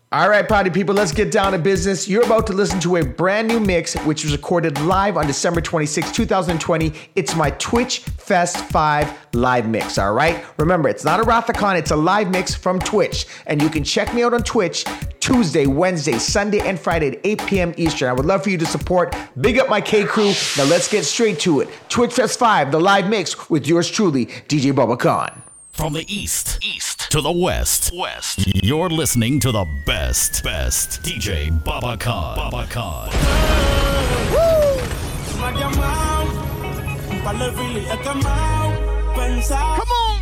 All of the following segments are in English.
All right, party people, let's get down to business. You're about to listen to a brand new mix, which was recorded live on December 26, 2020. It's my Twitch Fest 5 live mix, all right? Remember, it's not a Rathacon, it's a live mix from Twitch. And you can check me out on Twitch Tuesday, Wednesday, Sunday, and Friday at 8 p.m. Eastern. I would love for you to support. Big up my K-Crew. Now let's get straight to it. Twitch Fest 5, the live mix with yours truly, DJ Bubba Khan. From the east to the west, you're listening to the best DJ Bubba Khan. Come on!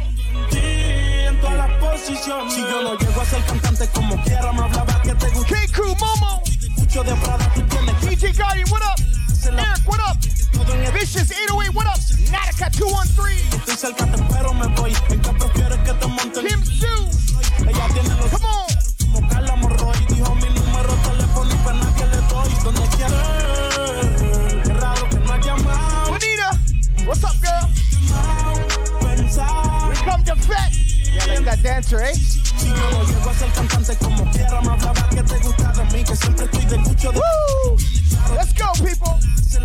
K-Crew, Momo! DJ Guardian, what up? Eric, what up? Vicious 808, what up? Natica 213. Kim Sue. Come on. Bonita, what's up, girl? We come to vet. Yeah, like that dancer, eh? Woo! Let's go, people.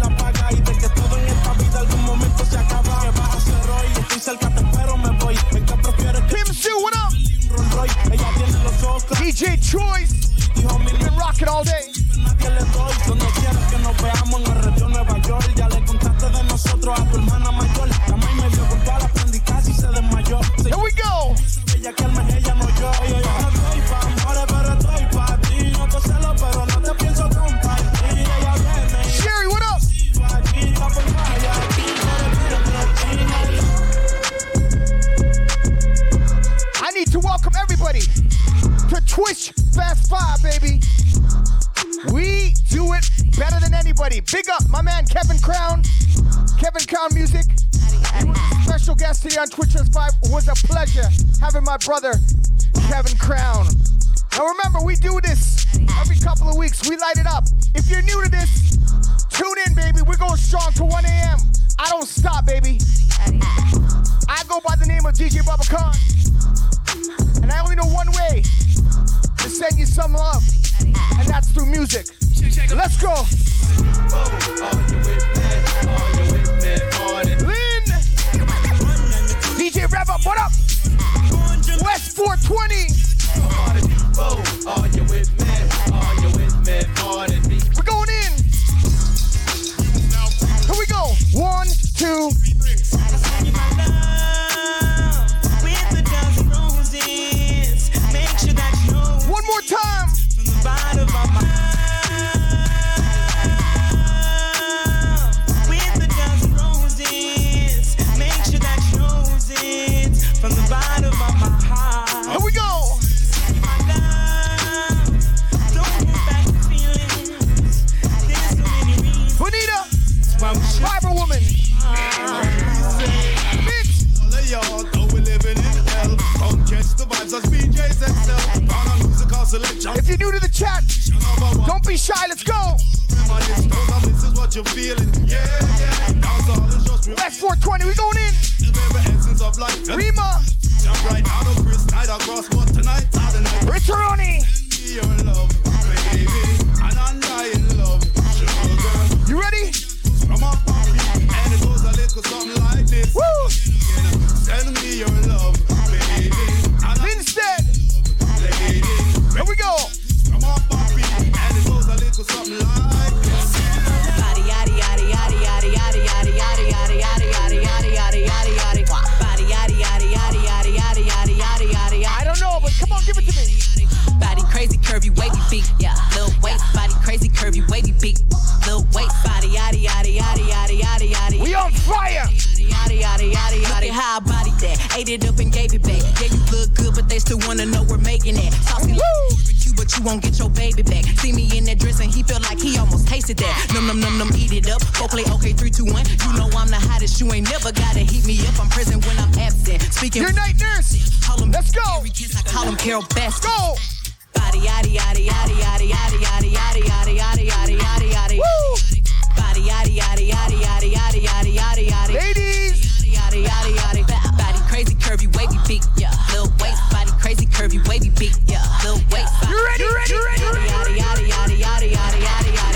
Kim Sue, what up? DJ Choice. We've been rocking all day. Here we go. Sherry, what up? I need to welcome everybody to Twitch Fest 5, baby. We do it better than anybody. Big up my man Kevin Crown. Kevin Crown Music. He was a special guest today on Twitch Fest 5. It was a pleasure having my brother Kevin Crown. Now remember, we do this every couple of weeks. We light it up. If you're new to this, tune in, baby. We're going strong to 1 a.m. I don't stop, baby. I go by the name of DJ Bubba Khan. And I only know one way to send you some love. And that's through music. Let's go. Lynn. DJ Rev Up, what up? West 420. Are you with me? Are you with me? We're going in. Here we go. 1, 2, 3. One more time. Here we go. Bonita, Fiber Woman. If you're new to the chat, don't be shy, let's go. West 420, we going in. Rima. Richaroni. You ready? Woo! Linstead. Here we go. I don't know, but come on, give it to me. Body crazy, curvy, wavy beat. Yeah, little waist. Body crazy, curvy, wavy beat. Little waist. Body, yaddy, yaddy, yaddy, yaddy, yaddy, yaddy. We on fire. Yaddy, yaddy, yaddy, yaddy. How I body that. Ate it up and gave it back. Yeah, you look good, but they still wanna know we're making it. Saucy you, but you won't get your baby back. See me in that dress and he felt like he almost tasted that. Num num num num, eat it up. Go play okay, 3, 2, 1. You know I'm the hottest. You ain't never gotta heat me up. I'm present when I'm absent. Speaking. Your night nurse. Let's go. I call him Carol Best. Go. Body yaddy yaddy yaddy yaddy yaddy yaddy yaddy yaddy yaddy yaddy yaddy yaddy. Woo! Body yaddy yaddy yaddy yaddy yaddy yaddy yaddy yaddy. Ladies. Yaddy yaddy yaddy. Body crazy curvy wavy beat. Yeah. Little waist. Body crazy curvy wavy beat. Yeah. Little waist. You ready? You ready? Yada, yada, yada, yada, yada, yada, yada.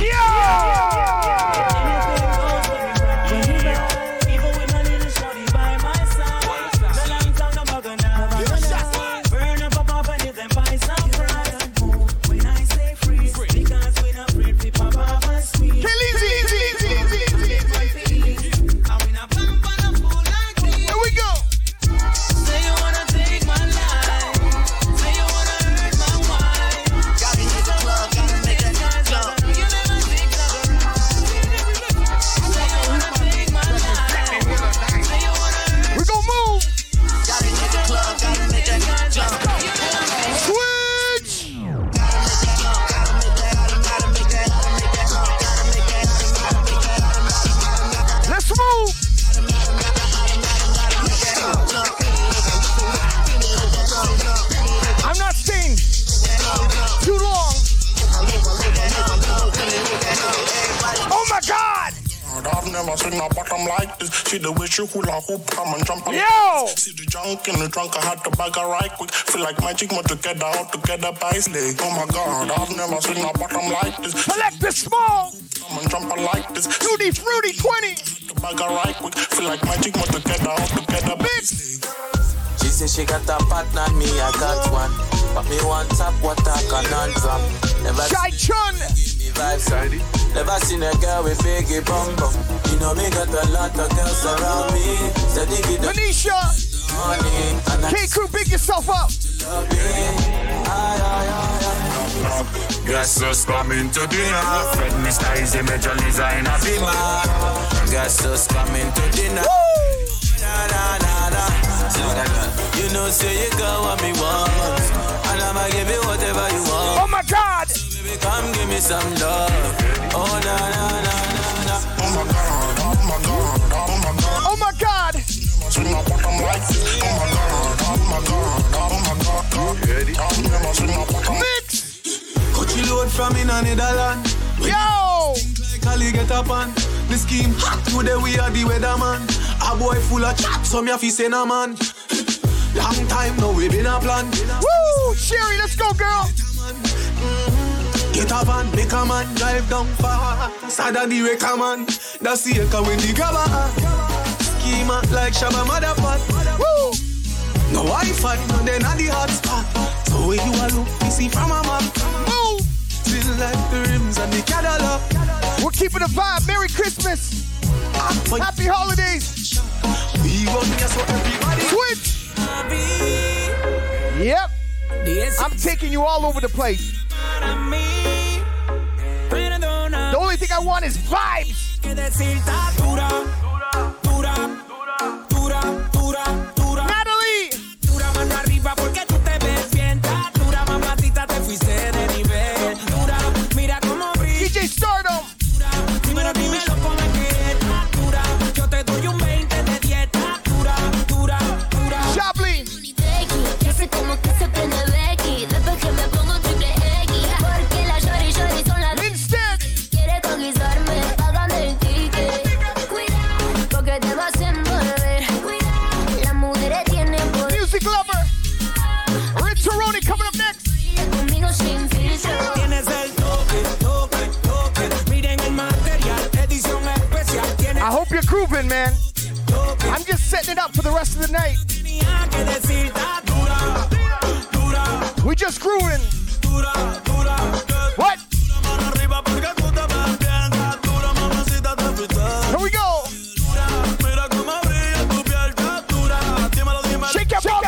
See the way she hula hoop, come and jump on. Yo! See the junk in the trunk, I had to bag her right quick. Feel like magic, more together, all together by slay. Oh my God, I've never seen a bottom like this. Select the small. Come and jump like this. Tutti Frutti 20. To bag her right quick. Feel like magic, more together, all together by slay. She said she got a partner, me I got one. But me want top what I can drop. Never Shy Chun. Never seen a girl with biggie bum bum. You know me got a lot of girls around me. Steady give the Manisha. money. K-Crew, big yourself up. Guess who's coming to dinner? Fred Mr. Easy Major Lisa in a beamer. Guess who's coming to dinner? Na na na na. You know say you got what me want, and I'ma give you whatever you want. Oh my God! Baby, come give me some love. Oh na na na na na. Oh my God, oh my God, oh my God. Oh my God! Seen a bottom like this. Oh my God, oh my God, oh my God. I've never seen a bottom. Mix! Coachy load from in a Netherlands. Yo! Cali get up on the scheme hot today we are the weatherman. A boy full of chat, so me a fi say na man. Long time now we been a plan. Woo! Sherry, let's go, girl! Get a van, make a man drive down far. Sada the wrecker man, that's the echo when the grabber. Schema like Shabba motherfucker. Woo! No Wi-Fi, no then at the hot spot. So where you a look, you see from a map. Move! Still like the rims and the Cadillac. We're keeping the vibe. Merry Christmas! Happy holidays! We run here so everybody Switch! Yep. I'm taking you all over the place. The only thing I want is vibes. Natalie! DJ Stardom! Chablis! Instead! Music lover! Rich Taroni coming up next! I hope you're grooving, man. I'm just setting it up for the rest of the night. We just grooving. What? Here we go. Shake your bum,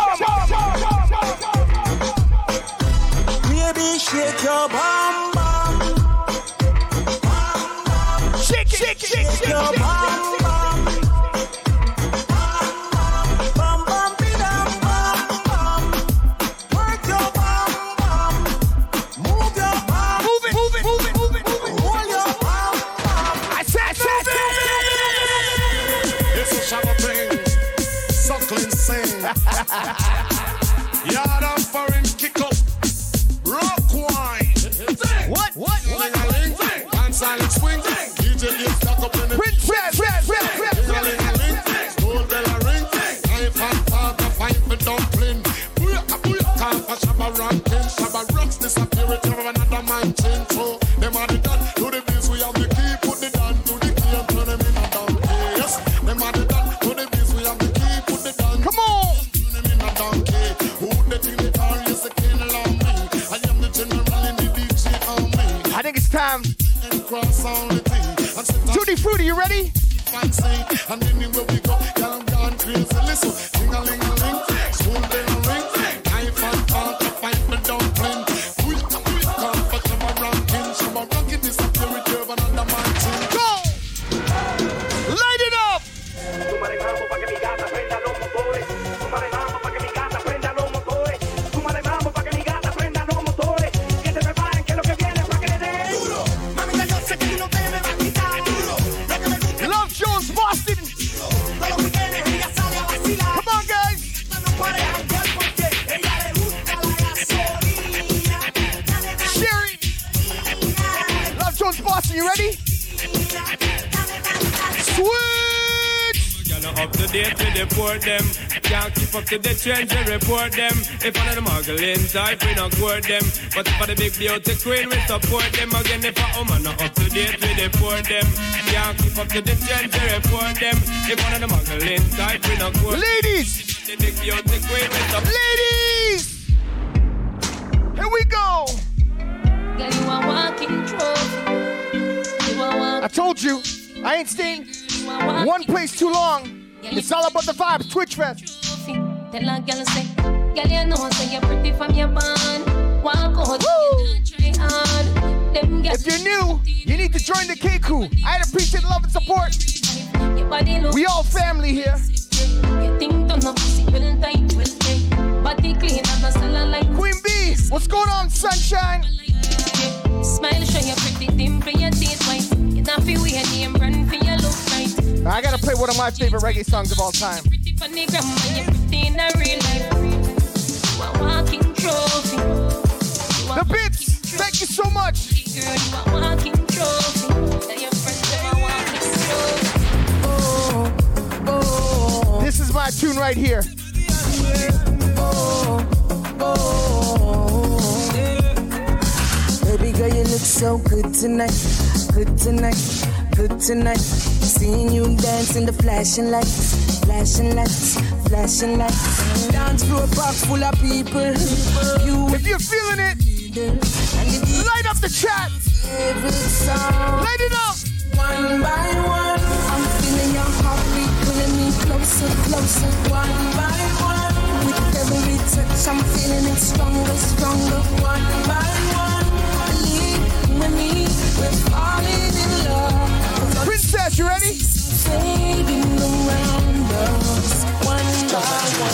Baby, shake your bum bum. Shake it, shake it, shake it, shake Your it. bum bum. Bum bum bidam bum bum. Work your bum bum. Move your bum. Move it, move it, move it, move it, move it. Hold your bum bum. I said, It's a shabba thing. Suckling sing. Yard of foreign kick up. Rock wine. What? Ling-a-ling. And silent swing. DJ is stuck up in the Princess. ling-a-ling. Stole bell a ring. Knife and fork a fight for dumpling. Booyah, booyah. Time for shabba ranking. Shabba rocks this up. 19 through. Them are the done to the beats, we have the key. Put the down to the key and turn them in a donkey. Yes, them are the done to the beats, we have the key. Put the down. Come on. Turn them in a donkey. Who the thing they call is the king along me. I am the general in the DJ on me. I think it's time. Tutti Frutti, you ready? And then where we go, girl, I'm gone crazy. Listen, ding-a-ling-a-ling, spoon bell-a-ring, knife and fork to fight the dumpling. Quick, comfortable ranking, shabba ranking, disappear with you another man thing. Go! Light it up! Love Jones, Boston! Come on, guys! Sherry! Love Jones, Boston, you ready? Switch! Up to date with the port them. Can't keep up to the trends and report them. If one of the muggling type, we not court them. But for the big beauty queen, we support them. Again, if a woman not up to date with the port them. Can't keep up to the trends and report them. If one of the muggling type, we not court them. Ladies! The big beauty queen, we support them. Ladies! Here we go! Girl, you are walking trophy. You are walking. I told you, I ain't staying one place too long. It's all about the vibes, Twitch Fest. Tell a girl say, girl, you know say you're pretty from your band. Walk out, try hard. Them If you're new, you need to join the K-Crew. I'd appreciate love and support. We all family here. You think don't know pussy will tight, will take. Body clean and a salad like Queen B, what's going on, sunshine? Smile, show your pretty dimple, your teeth white. You not feel weird, name brand for your look right. I gotta play one of my favorite reggae songs of all time. Pretty funny grandma, you're pretty in a real life. You are walking trophy. The Bits, thank you so much. Girl, you are walking trophy. Tell your friends you are walking trophy. This is my tune right here. Baby girl, you look so good tonight. Good tonight. Good tonight. Seeing you dance in the flashing lights. Flashing lights. Flashing lights. Dance floor box full of people. If you're feeling it, light up the chat. Light it up. One by one, I'm feeling your heartbeat pulling me closer, closer. One by one, with every touch, I'm feeling it stronger, stronger. One by one, believe you and me, we're falling in love. Princess, you ready? Fading around us, one by one.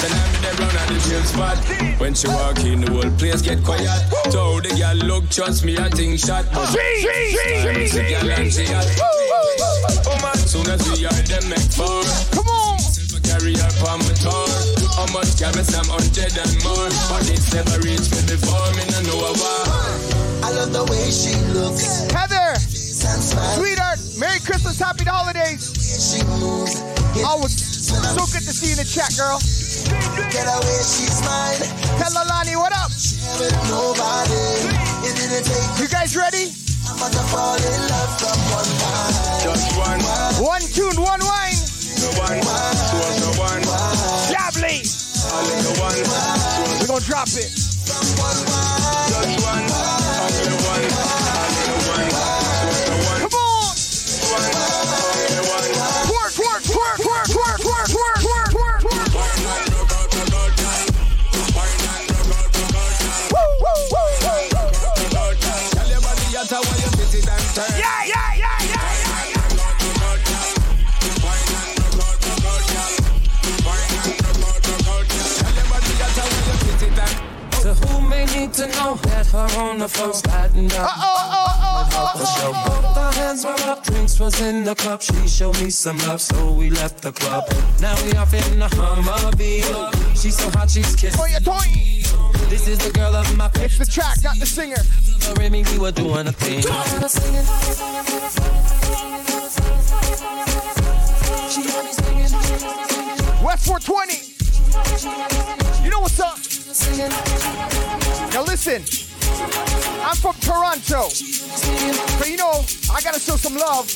When she walk in, the whole place get quiet. Told the girl, look, trust me, I think shot. But the girl and she hot. Soon as we are them make four. Come on. Carry her palm with her. How much can I some 100 and more? But it's never reached me before, me no know why. I love the way she looks. Heather, sweetheart, Merry Christmas, Happy Holidays. She moves. Always so good to see you in the chat, girl. Get away, she's mine. Tell Alani, what up? Nobody. It didn't take You guys ready? but to fall in love from one time. Just one, One tune, one wine. no one, no one. Lovely. Only the one, We're gonna drop it. just one, only the one, only the one. Come on. Twerk, twerk, twerk, twerk, twerk, twerk, twerk, twerk, twerk, twerk. Woo, woo, woo, woo. Yeah, yeah, yeah, yeah, yeah, yeah. So who may need to know that her on the floor sliding down? Both our hands were up, drinks was in the cup. She showed me some love, so we left the club. Now we off in the Humvee. She's so hot, she's kissing. Toya, Toya. This is the girl of my It's the track, not the singer. Remy, we were doing a thing. West 420. You know what's up? Now listen, I'm I'm from Toronto. So you know, I gotta show some love.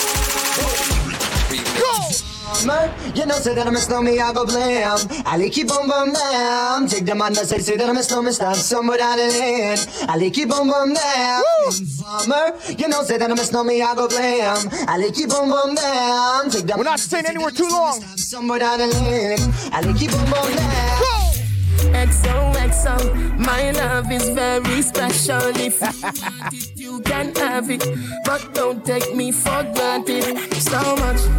Go! You know, say that I'm a snowman, I go blam. I like you boom boom bam. Take the man that say that I'm a snowman, stop somewhere down the lane. I like you boom boom bam. Farmer, you know, say that I'm a snowman, I go blam. I like you boom boom bam. Take the We're not staying anywhere too long. Somewhere down the lane. I like you boom boom bam. Go! XOXO, my love is very special. If you want it, you can have it, but don't take me for granted. So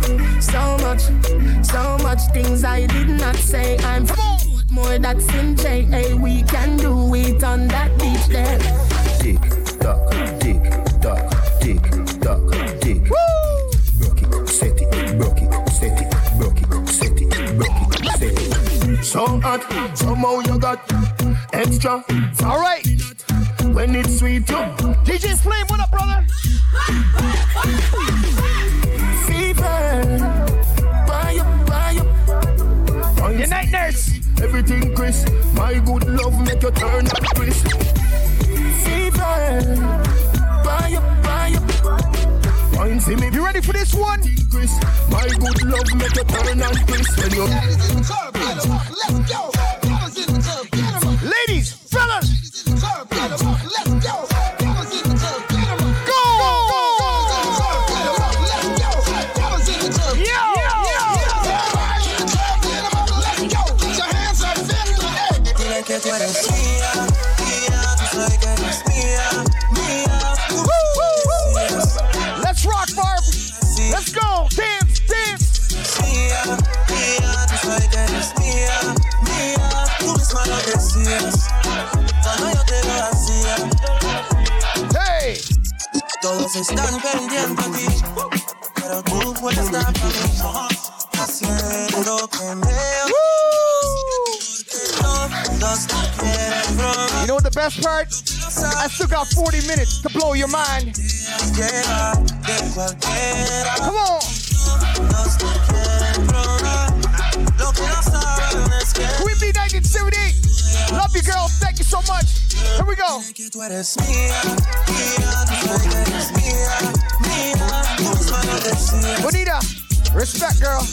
much things I did not say. I'm more that's in J.A. We can do it on that beach there. Tick tock, tick tock, tick tock, tick. Broke it, set it, broke it, set it, broke it, set it, broke it, set it. So hot, somehow you got extra. All right. When it's sweet, you DJ Flame, what up, brother? Fever, buy up. Good night, nurse. Everything crisp. My good love make you turn up crisp. Fever, buy up. You ready for this one? My good love make you turn up crisp. Ladies, fellas. Let's rock, Barb. Let's go. Dance. Hey. Todos están pendientes de ti, pero tú puedes estar para mí, haciendo que me You know what the best part? I still got 40 minutes to blow your mind. Come on. Queen Bee 1978. Love you, girl. Thank you so much. Here we go. Bonita. Respect, girl.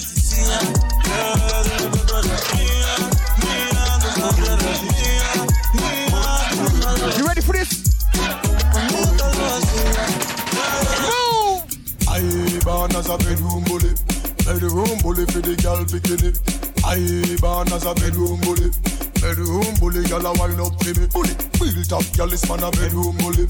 You ready for this? Move! I born as a bedroom bully for the girl bikini. I born as a bedroom bully, girl a wind up to me. Bully, real top girl is man a bedroom bully.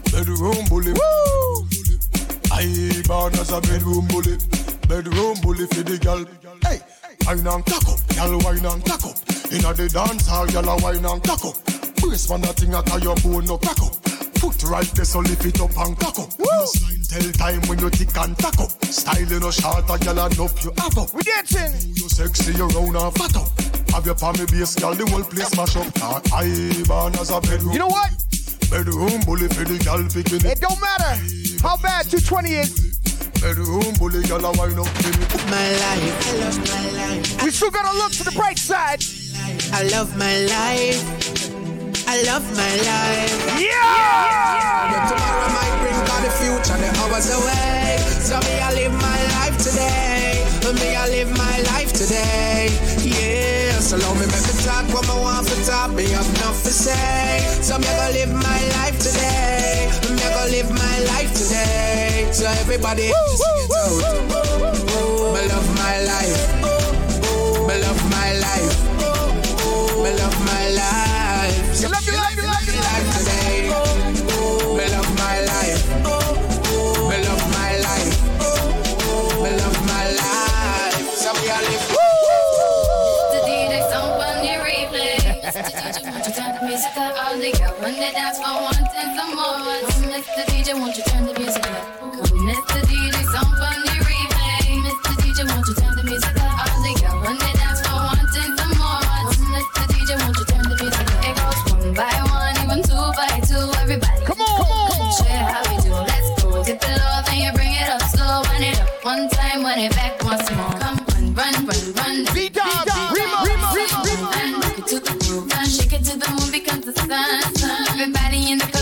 Woo! I born as a bedroom bully for the girl. Hey, wine and cock up, girl wine and cock up. Inna the dance hall, girl a wine and cock up. Brace man a thing at your bone no crack up. Foot right there so lift it up and cock up. Line tell time when you tick and tack up. Style no short a girl and up you have up. We dancing. You sexy, you round and fat up. Have your palmy base, girl, the whole place mash up. I born as a bedroom. You know what? Bedroom bully for the girl picking it. It don't matter how bad 220 is. Bedroom bully, girl a wine up to me. My life, I love my life. We still gotta look to the bright side. I love my life. I love my life. Yeah! But tomorrow might bring all the future, the hours away. So me, I live my life today. Me, I live my life today. Yeah, so long me make me talk what I want to talk. Me have enough to say. So me, I go live my life today. Me, I go live my life today. So everybody, just get out. Me love my life. Me love my life. Me love my life. You love your life, today. Me love my life. Me love my life. Me love my life. So we all live. The DJ someone you replay. Mr. DJ, won't you turn the music up? All the girls when they dance for one and some more. Mr. DJ, won't you turn the music up? Come, Mr. DJ, someone you replay. Mr. DJ, won't you turn the music up? All the girls when they dance for one and some more. Mr. DJ, won't you turn the music up? It goes one by one, even two by two. Everybody, come on. Share how we do. Let's go. Dip it low, then you bring it up slow. Run it up one time, run it back once more. Come run. B-Dog, Rima. And rock it to the groove. And shake it to the moon because the sun. Everybody in the club with me.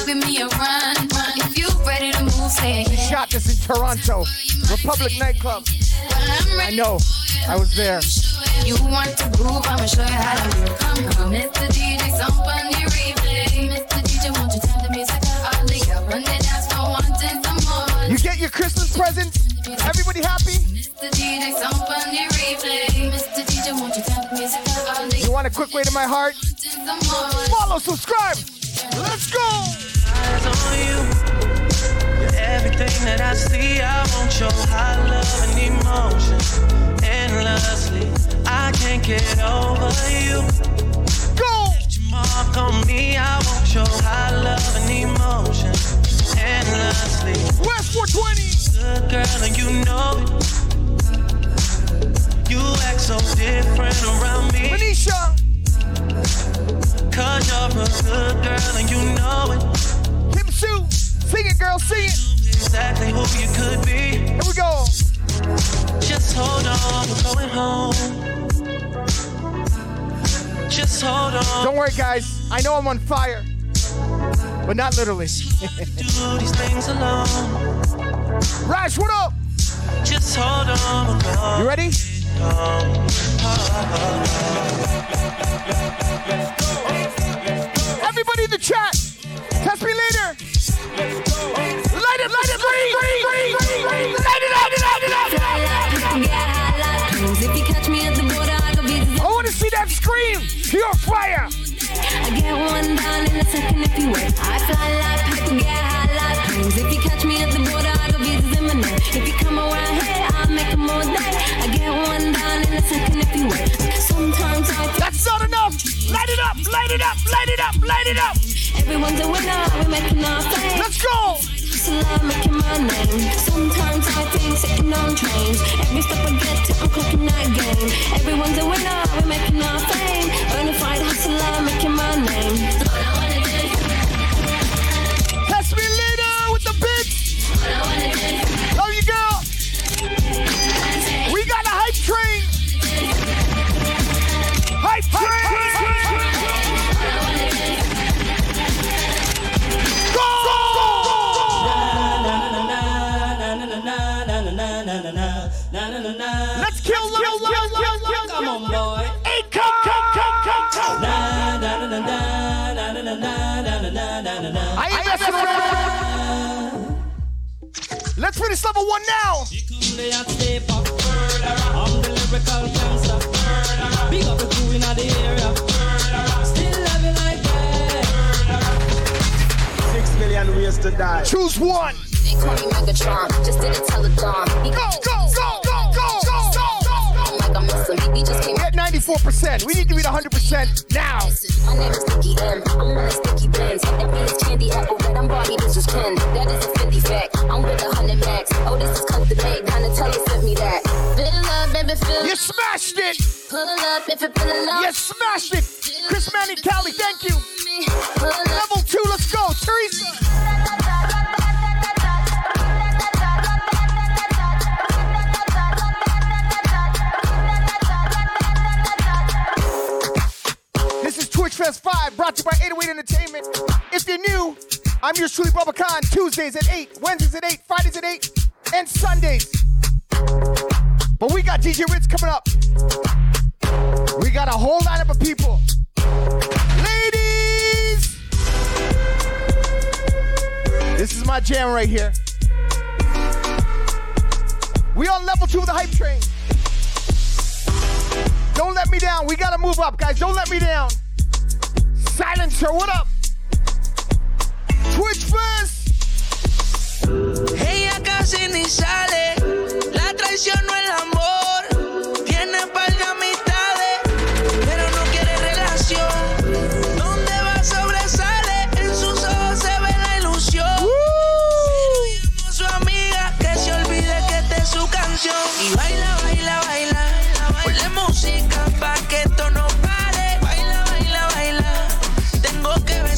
a run. If you ready to move, say We shot this in Toronto, Republic nightclub. I know, I was there. You want to groove, I'ma show you how to move. Come, Mr. DJ, somebody replay. Mr. DJ, won't you turn the music up? All the girls run the dance for wanting some more. You get your Christmas presents? Everybody happy? Mr. DJ, somebody replay. Mr. DJ, won't you turn the music up? All the You want a quick way to my heart? Follow, subscribe. Let's go. Eyes on you. You're everything that I see. I want your high love and emotion endlessly. I can't get over you. Go. Put your mark on me. I want your high love and emotion endlessly. West 420. Good girl, and you know it. You act so different around me. Manisha. Cause you're a good girl and you know it. Kim Sue, sing it, girl, sing it. Exactly who you could be. Here we go. Just hold on, we're going home. Just hold on. Don't worry, guys. I know I'm on fire, but not literally. Do these things alone. Rash, what up? Just hold on, we're going. You ready? Everybody in the chat, test me later. Light it, light it, light it, If you catch me at the border, I go visit. I want to see that scream. Pure fire. I get one down in a second if you wait. I fly like people, get high like planes. If you catch me at the border, I go visit in my name. If you come around here, I'll make them all day. I get one down in a second if you wait. Sometimes I feel That's not enough. Light it up, light it up, light it up, light it up. everyone's a winner, we're making our fame. Let's go. So I'm making my name. Sometimes I think sitting on trains. Every step I get to, I'm clocking that game. Everyone's a winner, we're making our fame. Bonafide hustler, making my name. Test me later with the bitch. Love you, girl. We got a hype train. Hype train. Go! Let's kill. Come on, boy. Hey, come. I ain't messing around. Let's finish level 1 now. I'm the lyrical gangster. Big up the crew in the area. Still love you like that. 6 million ways to die. Choose one. They call me Megatron, just did a telethon. Go. Like I'm missing, he just came Get 94%. We need to be at 100% now. My name is Sticky M. I'm on a sticky blends. Every is candy apple red. I'm Barbie, this is Ken. That is a 50 fact. I'm with 100 max. Oh, this is custom made. Donatella sent me that. Fill up, baby, fill. You smashed it. Pull up if it fill up. You smashed it. Chris Manny Cali, thank you. Level 2, let's go. Teresa. This is Twitch Fest 5, brought to you by 808 Entertainment. If you're new, I'm yours truly, Bubba Khan. Tuesdays at 8, Wednesdays at 8, Fridays at 8, and Sundays. But we got DJ Ritz coming up. We got a whole lineup of people. Ladies! This is my jam right here. We on level 2 of the hype train. Don't let me down. We gotta move up, guys. Don't let me down. Silencer, what up? Twitch Fest. Ella casi ni sale. La traición no el amor. Tiene par de amistades, pero no quiere relación. Donde va sobresale, en sus ojos se ve la ilusión. Llamo su amiga que se olvide que esta es su canción. Y baila, baila, baila. Ponle música pa' que esto no pare. Baila, baila, baila. Tengo que ver.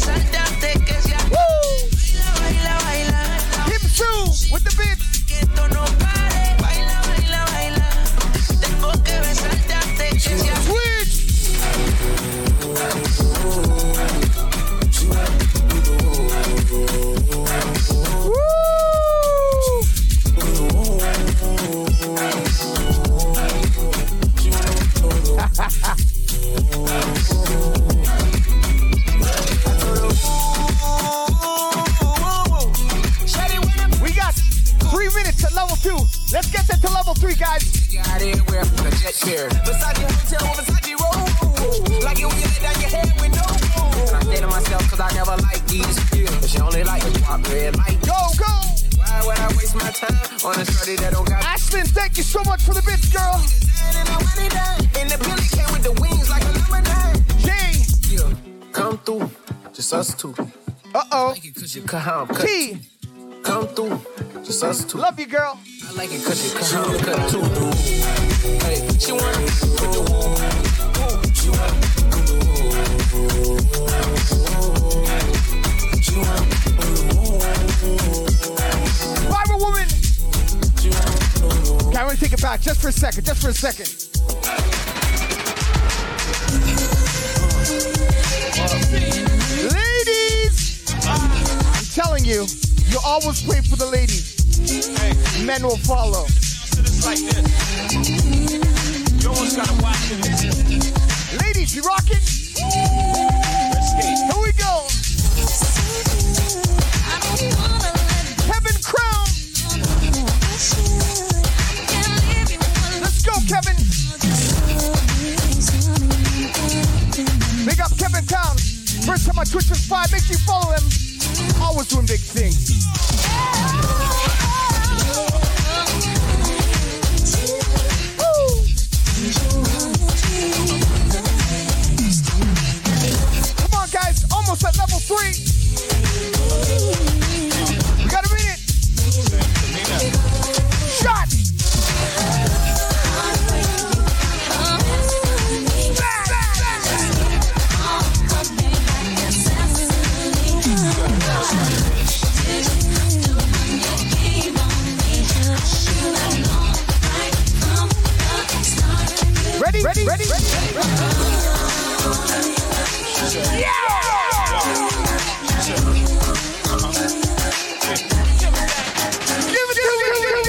level 2. Let's get that to level 3, guys. Got it, we're from the jet fair. Versace hotel with Versace roll. Like it when you let down your head with no fool. I say to myself, cause I never like these feels. But she only like the pop red light. Go, go! Why would I waste my time on a shorty that don't got... Ashlyn, thank you so much for the bits, girl. And the Billy came with the wings like a lemonade. Jay! Yeah, come through, just us two. Uh-oh. Like it cause you come, T. Come through, just us two. Love you, girl. I like it cause you come, cut too. Hey, she want it with the woo. She want it with the woo. She want it with the woo. Viral woman. Okay, I'm gonna take it back just for a second. Ladies! I'm telling you, you always pray for the ladies. Men will follow. Like this. You almost gotta watch it. Ladies, you rocking? Here we go. Kevin Crown. Let's go, Kevin. Big up Kevin Crown. First time on Twitch was 5. Make sure you follow him. Always doing big things. Come on, guys. Almost at level 3. We got a minute. Shot. Ready? Yeah! Give it to me!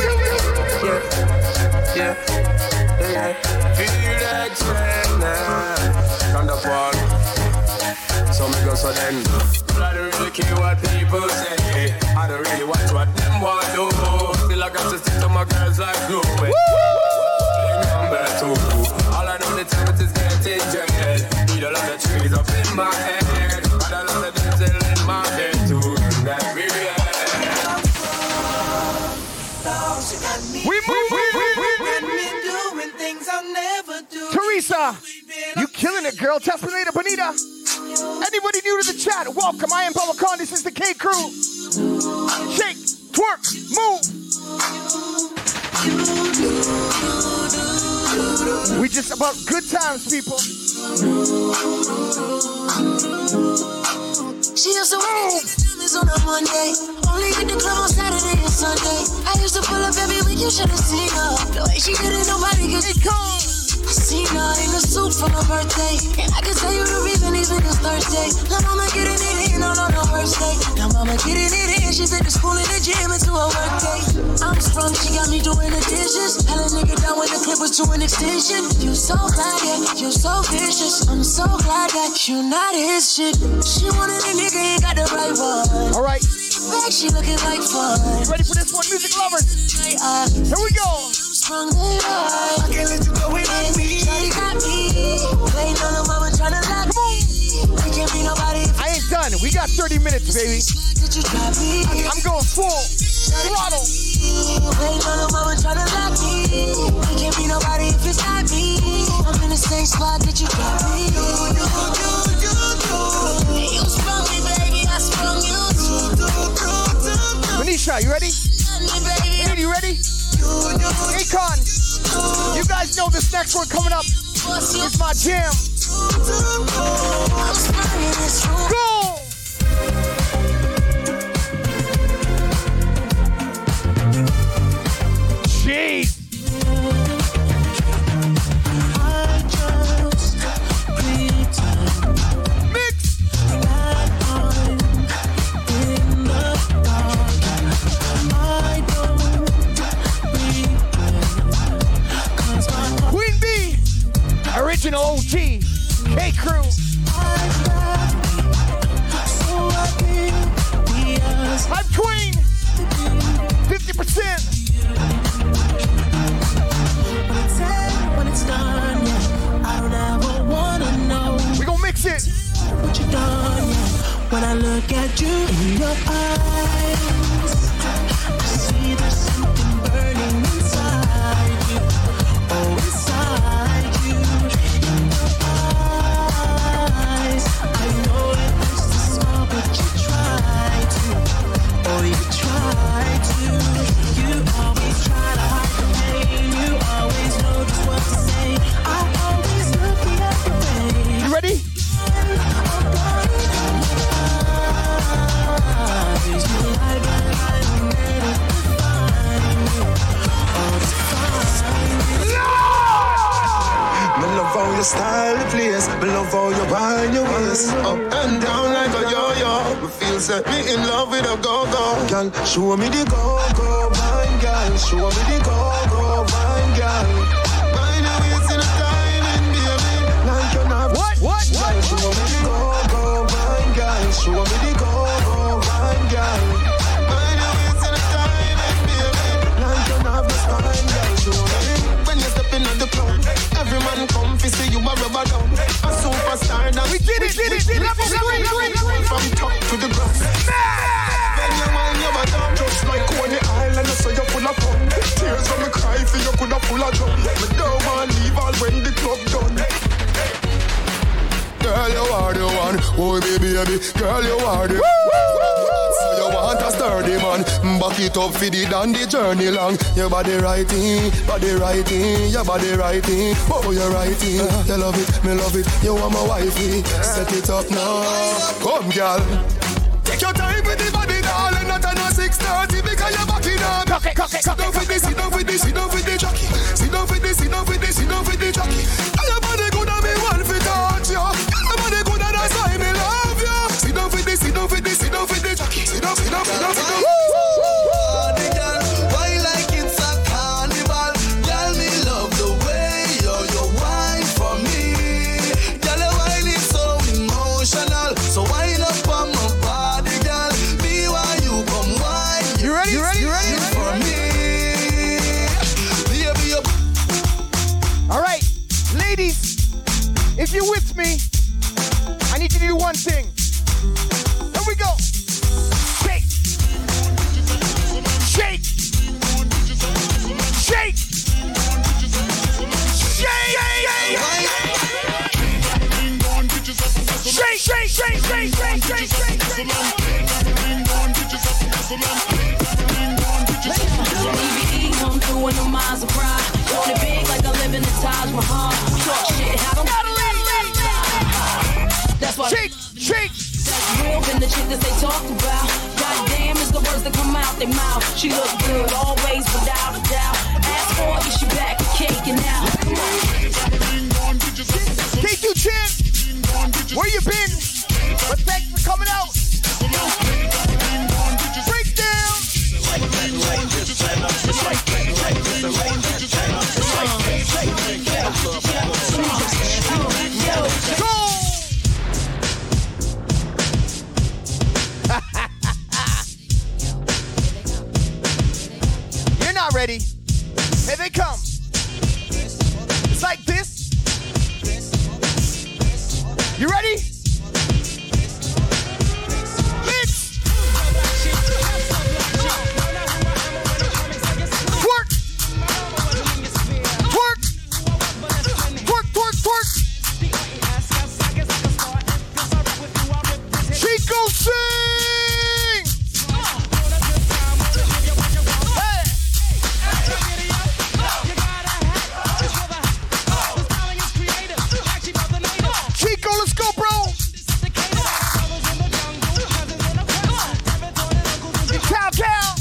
Yeah. Feel that trend now. Thunderfall. So me go so then. But I don't really care what people say. I don't really watch what them want to do. Still I got to stick to my girls like glue. Number 2. All I know the time it is getting jet. Need a lot of trees up in my head. Got a lot of diesel in my head too. That really We move. doing things I'll never do. Teresa, you killing it, girl. Test me later, Bonita. Anybody new to the chat, welcome. I am Bubba Khan. This is the K Crew. Shake, twerk, move. We just about good times, people. She used to wear diamonds on a Monday. Only hit the club on Saturday and Sunday. I used to pull up every week, you should have seen her. The way she did it, nobody could see her. I seen her in a suit for my birthday. And I can tell you the reason these niggas thirsty. Now mama getting it in on her first day. Now mama getting it in, she fit the school in the gym into her work day. I'm sprung, she got me doing the dishes. Hell a nigga down when the clip was to an extension. You so glad, yeah, you so vicious. I'm so glad that you not his shit. She wanted a nigga, ain't got the right one. Alright. Back, she looking like fun. You ready for this one, music lovers? Here we go. Sprung the I can't let you go without me. Shawty got me. Waiting on the mama tryna lock me. I can't be nobody. I ain't done. We got 30 minutes, baby. I'm going full throttle. Waiting on the mama tryna lock me. I can't be nobody if it's not me. I'm in the same spot that you got me. You sprung me, baby. I sprung you. Manisha, you ready? Hey, you ready? Akon, you guys know this next one coming up is my jam. Go! Jeez. Original OG, K Crew. how you wind your waist up and down like a yo-yo. Me feel set me in love with a go-go. Girl, show me the go-go, wine girl. Show me the go-go, wine girl. Mind your waist in a diamond, baby. Like you're not. What? Girl, show me the go-go, wine girl. Show me the go-go, wine girl. Mind your waist in a diamond, baby. Like you're not the spine, girl. Show me. When you step into the club, every man come to see you a rubber dub. A superstar now. We did it. From top to the grass. When you wind your bottom, just like Coney Island, so you're full of fun. Tears when me cry for you coulda full of drum. Me don't want leave all when the club done. Girl, you are the one. Oh baby, girl, you are the one. So you want a sturdy man. Back it up for the down the journey long. Your body righty, your body righty. Oh, you're righty. You love it, me love it. You want my wifey. Set it up now. Come, girl. Take your time with the body, darling. Not on a 6:30 because you're back in up. Sit down with this, sit down with this, sit down with the jockey. Sit down with this, sit down with this, sit down with the jockey. And your body good and me want to touch you. Your body good and that's why me love you. Sit down with this, sit down with this, sit down with the jockey. Sit down, sit down, sit down, sit down. Body girl, why like it's a carnival? Girl, me love the way you wine for me. Girl, your wine is so emotional. So wine up on my body, girl. Me why you come wine. You ready? For me. Baby, you. All right, ladies, if you're with me, I need you to do one thing. Here we go. Shake. Shake. Shake. DVD come through in the Maserati. Want it big like I live in the Taj Mahal. Talk shit, how don't that's why shake. That's real than the shit that they talked about. Goddamn is the words that come out their mouth. She look good always without a doubt. Ask for it, she back a cake and now. K2 Chin, where you been? But thanks for coming out. Breakdown. Go. You're not ready. Here they come. It's like this. You ready? Mix. Twerk. Twerk. Twerk, twerk, twerk. Chico sing. Chico, let's go, bro. Cow.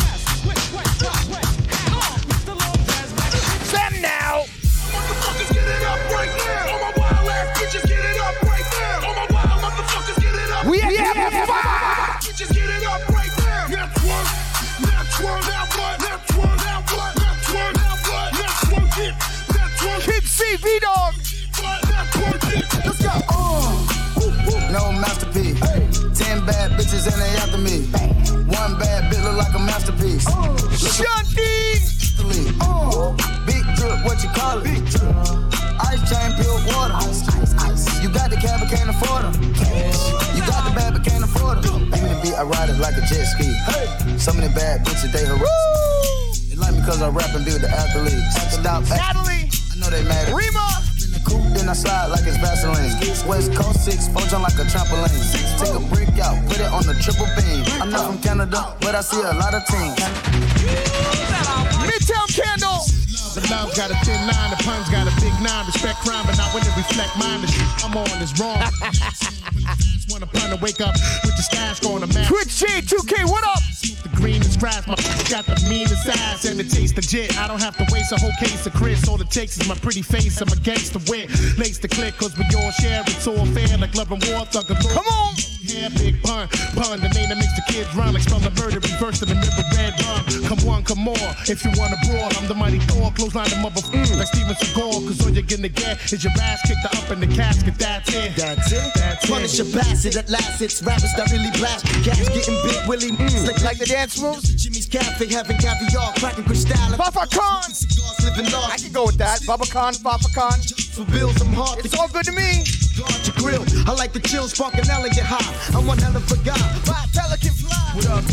Them now. Motherfuckers get it up right now. All my wild ass bitches get it up right now. All my wild motherfuckers get it up. We have fire. Bitches get it up right now. Now twerk, now what? Now twerk, now what? Now twerk, now what? Now twerk it. Now twerk it. Kid C, V-Dog. Now twerk it. Let's go. No masterpiece. 10 bad bitches and they after me. One bad bitch look like a masterpiece. Shanty. Big drip, what you call it? Ice chain, pure water. You got the cab, but can't afford them. You got the bad, but can't afford them. Give me the beat, I ride it like a jet ski. Some of the bad bitches, they harass me. They like me cause I rap and be with the athletes. Stop Natalie. I know they mad at me. Rima. Coupe, then I slide like it's Vaseline. West Coast 6, fold jump like a trampoline. Take a brick out, put it on the triple beam. I'm not from Canada, but I see a lot of teams. Midtown Candle. The love got a thin line, the puns got a big 9. Respect crime, but not when it reflect mine. The shit I'm on is wrong. Wanna pun to wake up with the stash going to match. Twitch J, 2K, what up? The green is fries. My got the meanest ass and it tastes legit. I don't have to waste a whole case of Chris. All it takes is my pretty face. I'm against the wit. Lace the click, cause we all share. It's all fair, like love and war. Thug and come on! Yeah, big pun. Pun, the name that makes the kids run. Like spell the murder, reverse to the middle red rum. Come one, come more. If you wanna brawl, I'm the mighty Thor. Clothesline the motherfucker like Steven Seagal. Cause all you're gonna get is your ass kicked up in the casket. That's it. That's it. That's Punish it. a bastard at last. It's rappers that really blast. Gas getting big, Willie. Slick like the dance moves. Jimmy's Cafe having caviar, cracking crystal. Papa Khan. I can go with that. Baba Khan, Papa Khan. For bills, I'm hard. It's all good to me. Guard your grill. I like the chill, spark an elegant high. I'm one hell of a guy. Fly, pelican, fly. What up?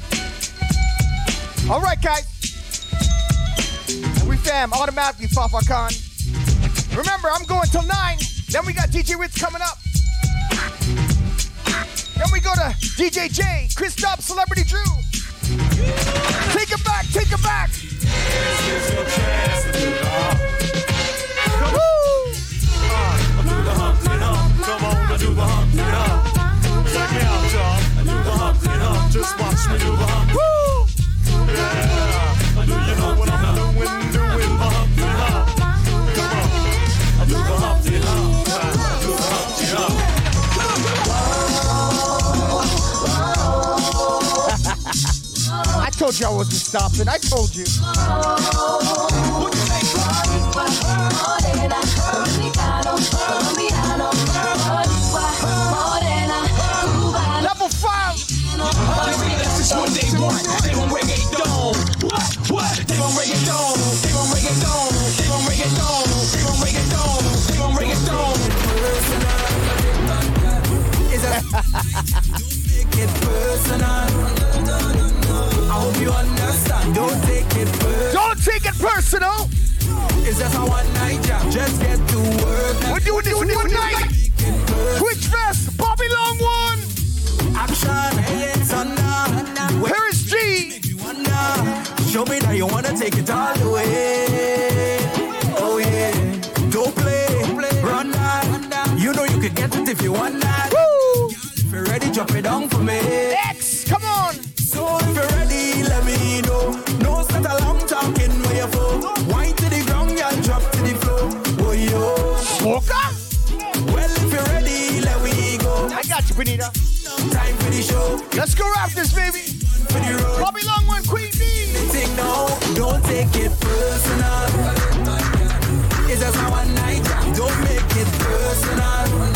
All right, guys. And we fam automatically Papa Khan. Remember, I'm going till 9. Then we got DJ Ritz coming up. Then we go to DJ J, Chris Stubb, Celebrity Drew. Take it back, take it back. Woo! Do the Humpty Hump. Come on, do the Humpty Hump. Check me out, y'all. Do the Humpty Hump. Just watch me do the Humpty. Woo! Yeah. Do you know what I'm doing? Doing the Humpty Hump. Come on. Do the Humpty Hump. Do the Humpty Hump. I told you I wasn't stopping. I told you. Level 5. That's just what they want. They gon' reggaeton. What? They gon' reggaeton. They gon' reggaeton. They gon' reggaeton. They gon' reggaeton. They gon' reggaeton. Don't take it personal. I hope you understand. Don't take it personal. Don't take it personal. It's just a one night job. Just get to work. We're doing this one night. Twitch Fest, Bobby Long One. Action, it's under. Paris G. Show me that you wanna take it all the way. Oh yeah. Don't play. Run that. You know you can get it if you want that. Woo. If you're ready, drop it down for me. X, come on. So if you're ready, let me know. No set a long talking where you for. Wine to the ground, y'all drop to the floor. Oh yo. Smoker? Well, if you're ready, let me go. I got you, Benita. Time for the show. Let's go Raptors, baby. For the road. Bobby Long One, Queen B. Think no, don't take it personal. It's just a one night job. Don't make it personal.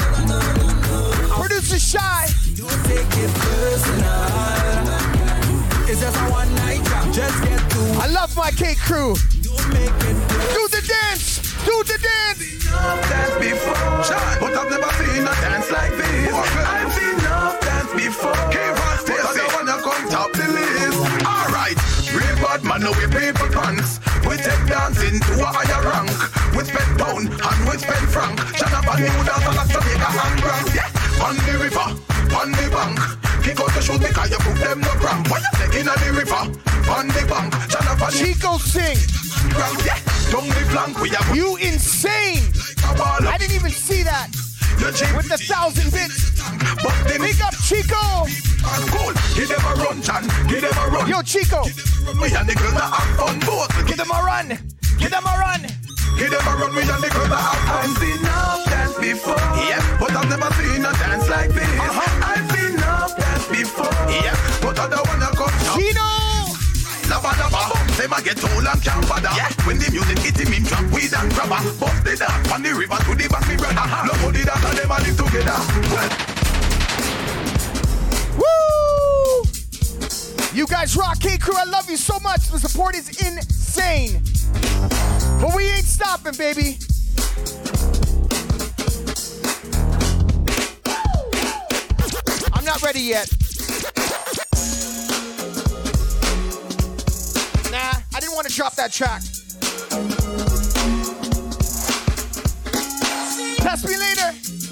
Producer Shy. Don't take it personal. It's just a one night job. Just get to. I love my K crew. Don't make it personal. Do the dance. Do the dance. Dance before, but I've never seen a dance like this. I've seen enough dance before. But I don't wanna come top the list. Alright, real bad man, no we people pants. We take dancing to a higher rank. We spend pound and we spend franc. Shut up and new dance on a Jamaica and grand. Yeah, on the river, on the bank. Kick out the shoes because you put them no cramp. Why you taking on the river, on the bank? Shut up and Chico sing. Yeah, down the flank we have. You insane. I didn't even see that. With the 1,000 bits. Big up Chico. Cool. Give them a run, Chan. Give them a run. Yo, Chico. We and the girls that have fun both. Give them a run. Give them a run. Give them a run. We and the girls that have fun. I've seen enough dance before. Yeah, but I've never seen a dance like this. I've seen enough dance before. Yeah, but I don't wanna come down. Chino. Lava lava, say my get old and can't bother. Yeah. When the music hit him in trap, weed and grabber. Bust the dance on the river to the back, me brother. Nobody that and them a live together. Woo! You guys rock, K Crew. I love you so much. The support is insane. But we ain't stopping, baby. I'm not ready yet. Nah, I didn't want to drop that track. Pass me later.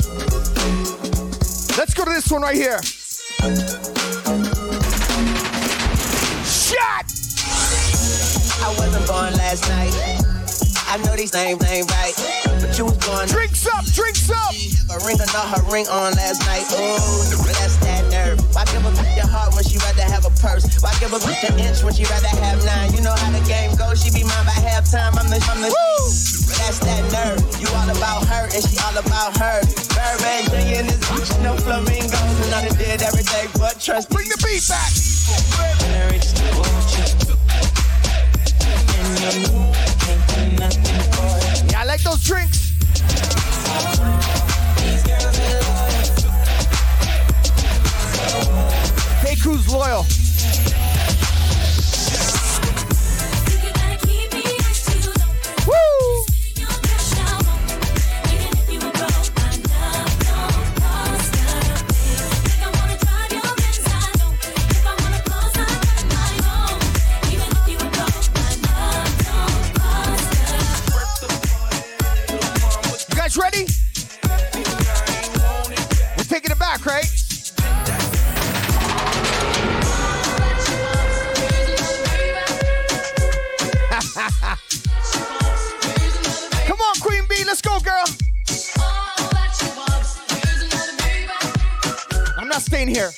Let's go to this one right here. Shot! I wasn't born last night. I know these names ain't right, but you was born. Drinks up, drinks up. A ring or not her ring on last night. Ooh, that's that nerve. Why give her your heart when she she rather have a purse. Why give a bitch an inch when she rather have 9? You know how the game goes, she be mine by halftime. I'm the that's that nerve. You all about her and she all about her. Birdman Jr. in this bitch, no flamingos. And I done did everything but trust. Bring the beat back. Yeah, I like those drinks. K-Crew's loyal. Woo! You guys ready? We're taking it back, right? Come on, Queen Bee, let's go, girl. I'm not staying here.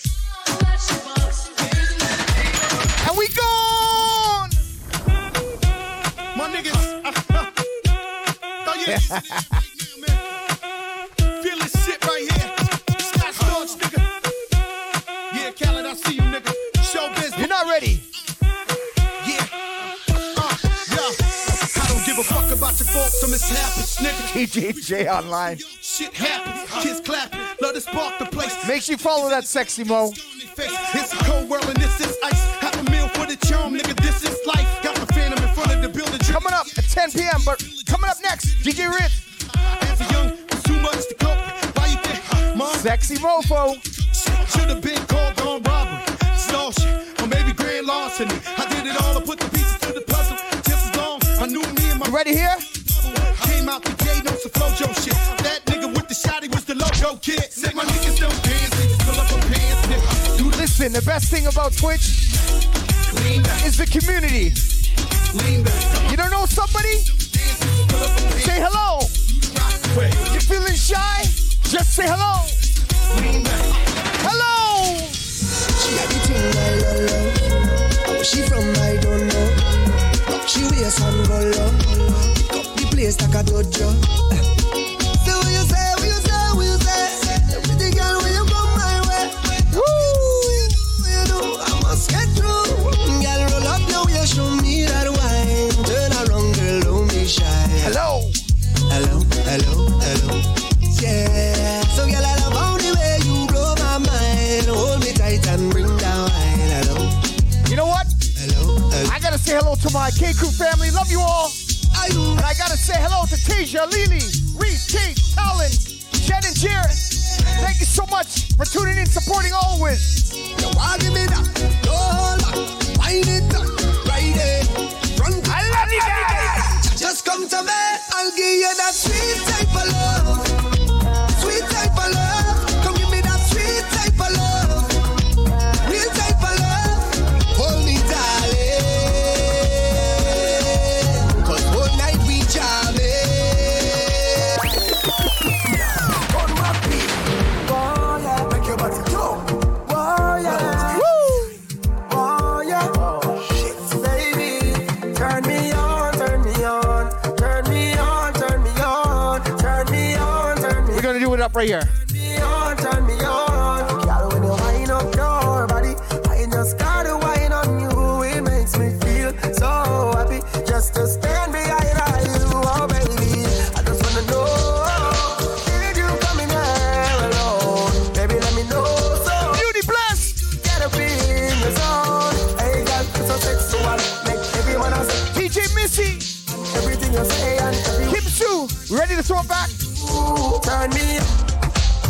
And we gone. My niggas. Feel this shit right here. Scott Storch, nigga. Yeah, Khaled, I see you, nigga. Show business. You're not ready. I don't give a fuck about your faults or mishaps, nigga. DJJ online. Shit happens, kids clapping, love to spark the place. Make sure you follow that sexy Mo. It's a cold world and this is ice. Half a meal for the charm, nigga, this is life. Got the phantom in front of the building. Coming up at 10 p.m., but coming up next, DJ Ritz. As a young, too much to cope. Why you think, Mom? Sexy mofo. Should have been called on robbery, extortion, or maybe grand larceny. I did it all, I put the pieces to the puzzle. Just as long, I knew me and my... You ready here? Came out the gate on some Flojo shit. That nigga with the shotty was the logo kid. Said my niggas don't dance, they just fill up a pants, nigga. Dude, listen, the best thing about Twitch is the community. You don't know somebody? Say hello. You feeling shy? Just say hello. Hello. She had the thing I love. Where she from, I don't know. She wears and go low. Pick up the place like a dojo. So what you say, what you say, what you say? Pretty girl, when you come my way. You do, I must get through. Girl, roll up your way, show me that wine. Turn around, girl, don't be shy. Hello. Hello, hello, hello. Yeah. So girl, I love how the way you blow my mind. Hold me tight and bring down wine. Hello. You know what? Hello. I gotta say hello to my K-Crew family. Love you all. And I gotta say hello to Tasia, Lily, Reese, Kate, Talon, Jen, and Jared. Thank you so much for tuning in, supporting always. You want give me that? No hold back. Wind it up. Right there. Front. I love you guys. Just come to me. I'll give you that sweet type of love. Sweet type of love. Come give me that sweet type of love. Real type of love. Hold me, darling. 'Cause one night we jamming. On my feet. Oh yeah. Make your body jump. Oh yeah. Woo. Oh yeah. Oh shit, baby. Turn me on, turn me on. Turn me on, turn me on. Turn me on, turn me on. We're gonna do it up right here. Turn me on, turn me on. Girl, when you wind up your body, I just gotta wine on you. It makes me feel so happy just to stand behind you, oh baby. I just wanna know, did you come in here alone? Baby, let me know. So Beauty bless. get up in the zone. Hey, girl, it's so sexual. Make everyone else DJ Missy. everything you say and everything. Kim Sue. We ready to throw it back? Turn me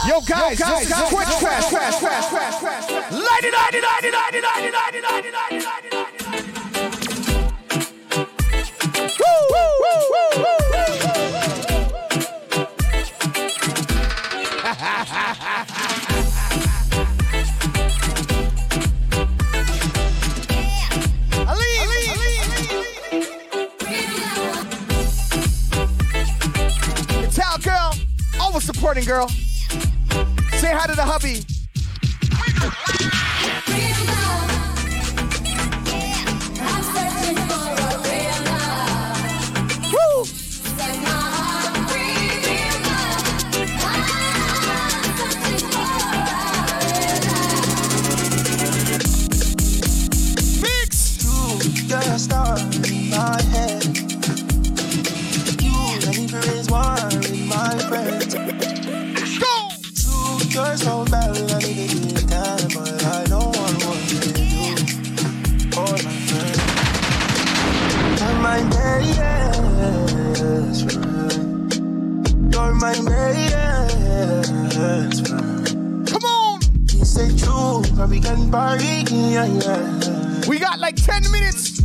Yo, guys, quick crash. Light it. Ital girl, always supporting girl. Say hi to the hubby. Woo! Mix! You're a star in my head. You let me raise war in my friends. Go! You're so bad, I need to give time, but I don't want what you do. Oh, my friend. You're my best friend. You're my best friend. Come on! You say true, but we can party, yeah. We got like 10 minutes.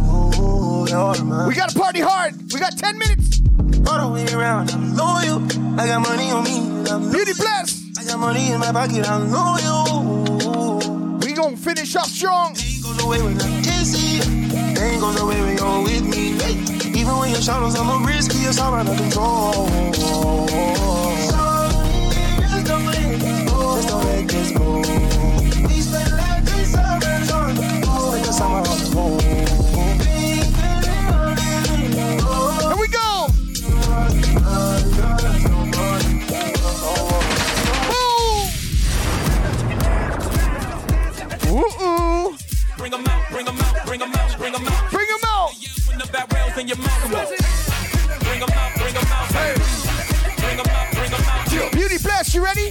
We gotta party hard. We got 10 minutes. All the way around, I know you. I got money on me. Beauty bless. I got money in my pocket, I know you. We gon' finish up strong. Ain't goes away when I kiss you. Ain't goes away when you're with me. Even when your shadows are more risky, it's all out of control. Just don't let this go. We spend like 3 summers on the phone. Like a summer on the phone. Here we go. Ooh. Bring them out. Bring them out. Bring them out. Bring them out. Beauty bless, you ready?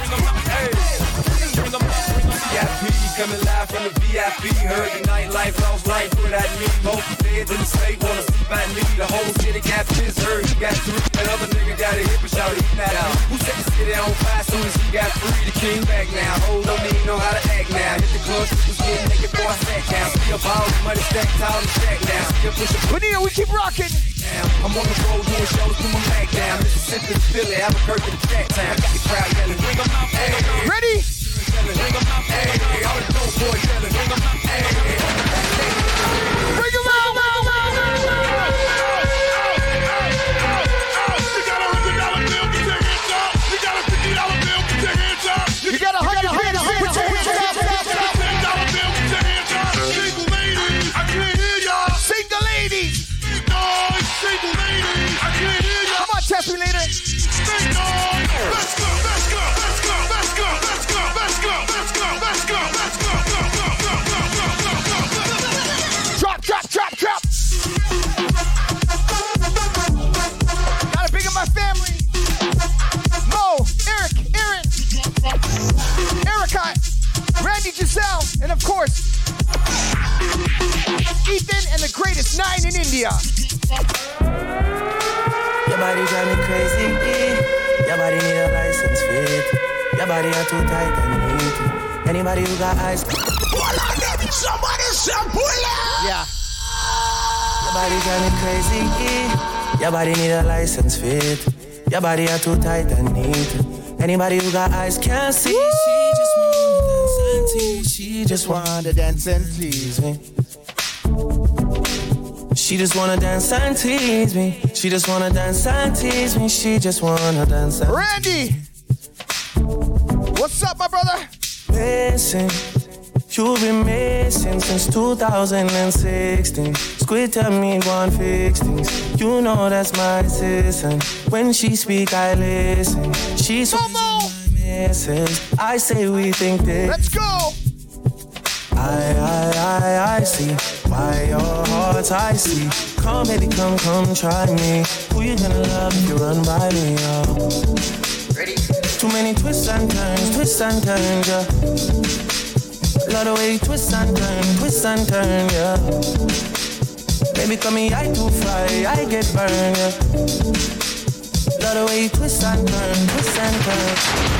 VIP, coming live from the VIP. Heard the nightlife, lost life without me. Most feds in the state wanna see by me. The whole city got pissed, heard he got 3. Another nigga got a hip and shout he not out. Who set the city on fire soon as he got 3? The king back now. Hold on, need know how to act now. Hit the club, was getting naked before I sat down. Still ball, money stacked tall and stacked down. Still pushing. Bonita, we keep rocking. I'm on the road doing shows, put my back down. Mississippi, Philly, Albuquerque, the track time. Got the crowd yelling, bring them out, hey. Ready? Bring them out, hey. All the dope boys yelling, bring them out, hey. Bring them out. You got a $100 bill, put your hands up. Single ladies, I can't hear y'all. Single ladies. Single ladies, I can't hear y'all. Come on, test me later. Let's go. Drop. Gotta big up my family. Mo, Eric, Aaron, Erica, Randy, Giselle, and of course, Ethan and the greatest 9 in India. Your body drive me crazy. Your body need a license fit. Your body are too tight and neat. Anybody who got eyes. Somebody say bullet. Yeah. Your body drive me crazy. Your body need a license fit. Your body are too tight and neat. Anybody who got eyes can't see. She just wanna dance and tease me. She just wanna dance and tease me. She just wanna dance and tease me. She just wanna dance and Randy! What's up, my brother? Listen, you've been missing since 2016. Squid tell me one fix things. You know that's my assistant. When she speak, I listen. She's so misses. I say we think this. Let's go! I see why your heart's icy. Come, baby, come, try me. Who you gonna love if you run by me, oh? Ready? Too many twists and turns, yeah. Love the way you twist and turn, yeah. Baby, come here, I too fly, I get burned, yeah. Love the way you twist and turn, twist and turn.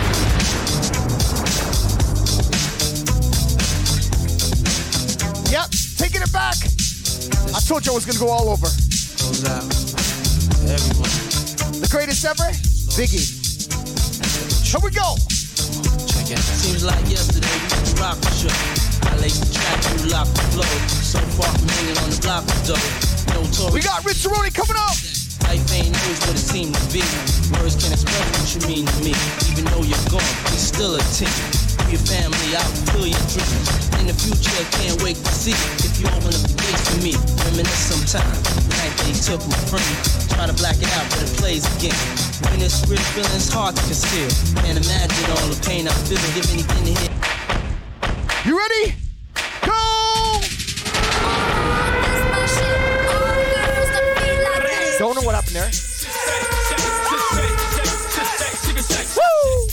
Yep, taking it back. I told you I was gonna go all over. Goes out. Everyone. The greatest ever? Biggie. Here we go. Check it. Seems like yesterday we used to rock the show. I laid the track, you locked the flow. So far from hanging on the block of dough. No talk. We got Rich Cerrone coming up. Life ain't always what it seemed to be. Words can't express what you mean to me. Even though you're gone, we still a team. Your family out, fulfill your dreams. In the future, can't wait to see if you open up the gates for me. Reminisce sometime. Night they took my friend. Try to black it out, but it plays again. When it's real feelings hard to conceal. Can't imagine all the pain I feel. Give anything to hear. You ready? Go! Don't know what happened there. Woo!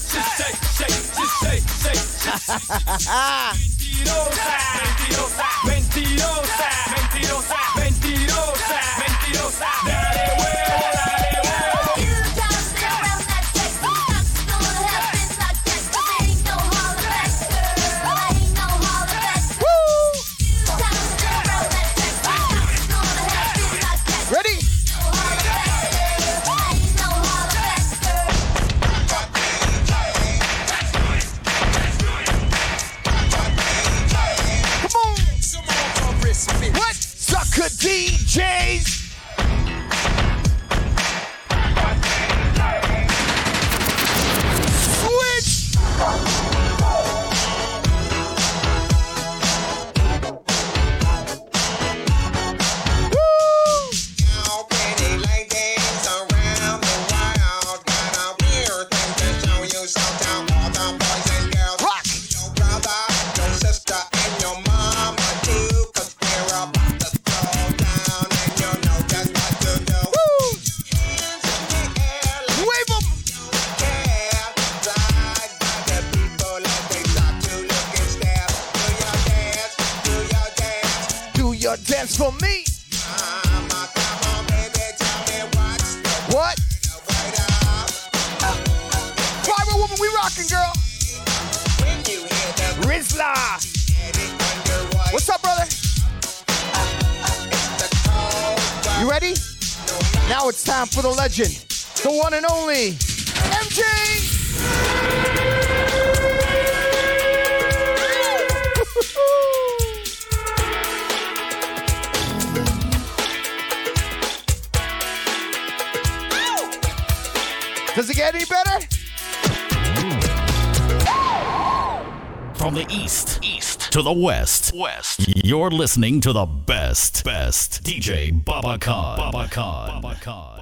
Mentirosa, mentirosa, mentirosa, mentirosa. Dale huevo, dale huevo. You just stay around that sex. That's gonna happen like that. Ain't no holler back, girl. Ain't no holler back. Woo! You just stay around that sex. That's gonna happen like that. Ready? No holler back, girl. Ain't no holler back, girl. What? Sucker DJs! Switch! Dance for me. What? Viral woman, we rocking, girl. Rizla. What's up, brother? You ready? Now it's time for the legend, the one and only MJ. Does it get any better? From the east to the west, you're listening to the best DJ Baba Khan.